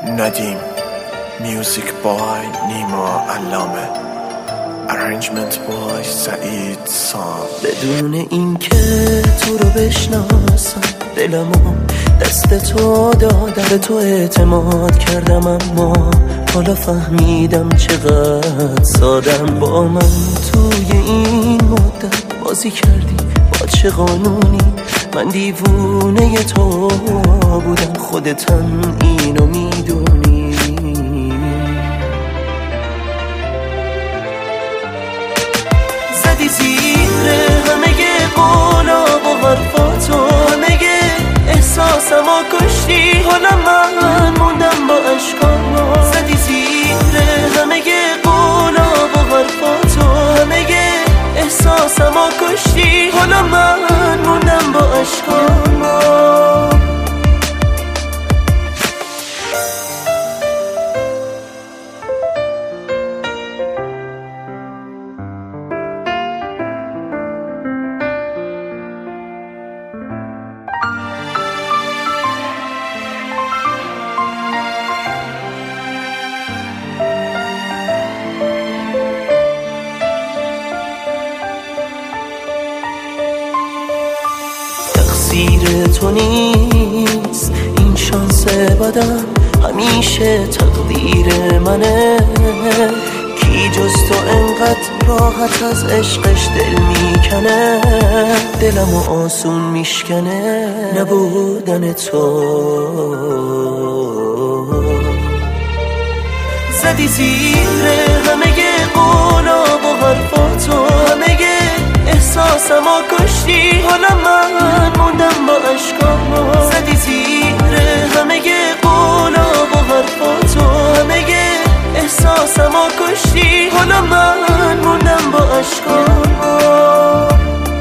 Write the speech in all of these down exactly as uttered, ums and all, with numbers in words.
ندیم. میوزیک بای نیما علامه، ارنجمنت بای سعید سام. بدون اینکه تو رو بشناسم دلمو دست تو دادم، به تو اعتماد کردم، اما حالا فهمیدم چقدر سادم. با من توی این مدت بازی کردی، با چه قانونی؟ من دیوونه تو بودم، خودتم اینو میدونی. زدی زیر همه قولا و حرفاتو، همه احساسمو کشتی، حالا من موندم با عشقام. زدی زیر همه قولا و حرفاتو، همه احساسمو کشتی، حالا من موندم با عشقام. تقصیر تو نیست این شانس بدم، همیشه تقدیر منه. کی جز تو انقدر راحت از عشقش دل میکنه؟ دلمو آسون میشکنه نبودن تو. زدی زیر همه قولا و حرفاتو، همه احساسمو کشتی، حالا من موندم با عشقام. زدی زیر همه قولا و حرفاتو، همه احساسمو کشتی، حالا من موندم با عشقام.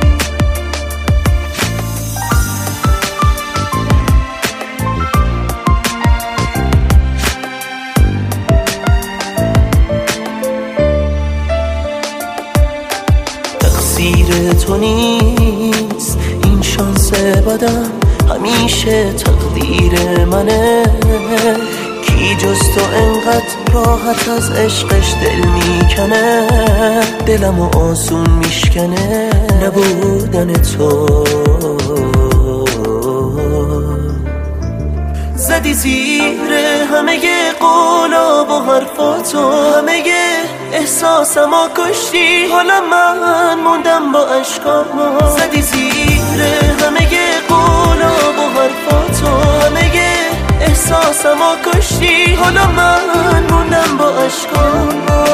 تقصیر تو نیست این شانس بدم، همیشه تقدیر منه. کی جز تو انقدر راحت از عشقش دل میکنه؟ دلمو آسون میشکنه نبودن تو. زدی زیر همه قولا و حرفاتو، همه احساسمو کشتی، حالا من موندم با عشقام. زدی زیر همه قولا و حرفاتو، همه احساسمو کشتی، حالا من موندم با عشقام.